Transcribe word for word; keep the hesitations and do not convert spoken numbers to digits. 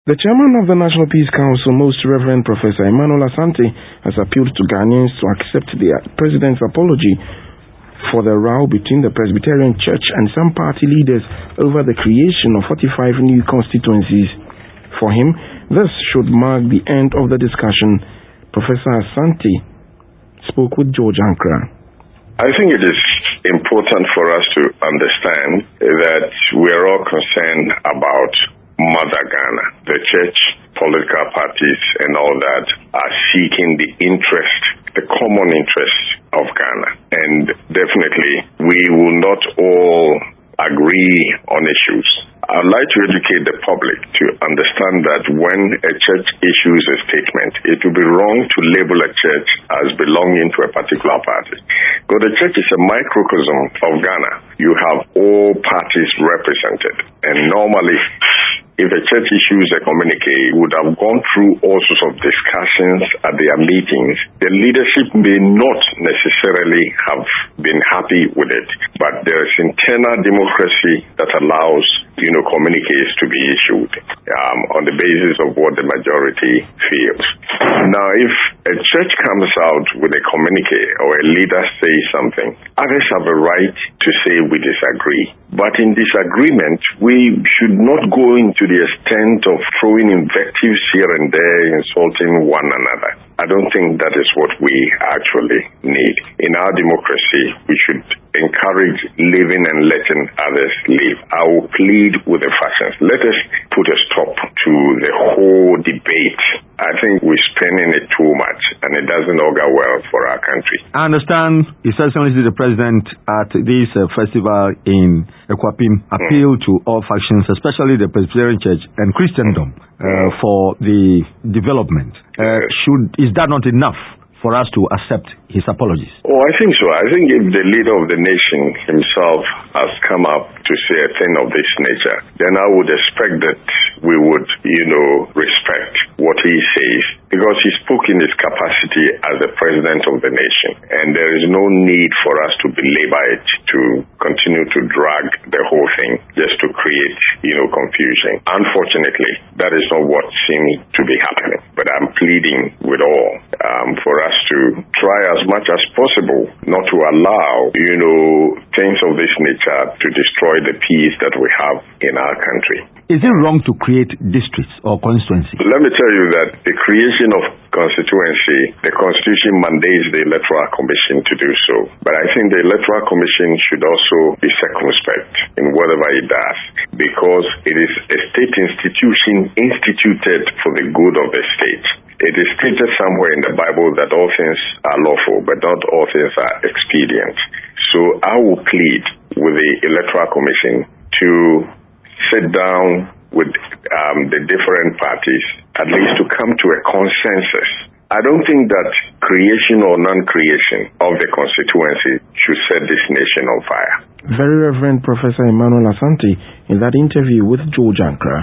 The chairman of the National Peace Council, Most Reverend Professor Emmanuel Asante, has appealed to Ghanaians to accept the president's apology for the row between the Presbyterian Church and some party leaders over the creation of forty-five new constituencies. For him, this should mark the end of the discussion. Professor Asante spoke with George Ankara. I think it is important for us to understand that we are all concerned about Mother Ghana. The church, political parties, and all that are seeking the interest, the common interest of Ghana. And definitely, we will not all agree on issues. I'd like to educate the public to understand that when a church issues a statement, it would be wrong to label a church as belonging to a particular party. Because the church is a microcosm of Ghana. You have all parties represented. And normally, if a church issues a communique, it would have gone through all sorts of discussions at their meetings. The leadership may not necessarily have been happy with it, but there is internal democracy that allows, you know, communiques to be issued um, on the basis of what the majority feels. Now, if a church comes out with a communique or a leader says something, others have a right to say we disagree. But in disagreement, we should not go into the extent of throwing invectives here and there, insulting one another. I don't think that is what we actually need. In our democracy, we should encourage living and letting others live. I will plead with the factions. Let us put a stop to the whole debate. I think we're spending it too much, and it doesn't augur well for our country. I understand His Excellency the President at this uh, festival in Ekwapim appealed mm. to all factions, especially the Presbyterian Church and Christendom, mm. uh, for the development. Uh, should is that not enough for us to accept his apologies? Oh, I think so. I think if the leader of the nation himself has come up to say a thing of this nature, then I would expect that we would, you know, respect what he says, because he spoke in his capacity as the president of the nation, and there is no need for us to belabor it, to continue to drag the whole thing just to create, you know, confusion. Unfortunately, that is not what seems to be happening. But I'm pleading with all um, for us to try as much as possible not to allow, you know, things of this nature to destroy the peace that we have in our country. Is it wrong to create districts or constituencies? Let me tell you that the creation of constituency, the Constitution mandates the Electoral Commission to do so. But I think the Electoral Commission should also be circumspect in whatever it does, because it is a state institution instituted for the good of the state. It is stated somewhere in the Bible that all things are lawful, but not all things are expedient. So I will plead with the Electoral Commission to sit down with um, the different parties, at least to come to a consensus. I don't think that creation or non-creation of the constituency should set this nation on fire. Very Reverend Professor Emmanuel Asante in that interview with George Ankara.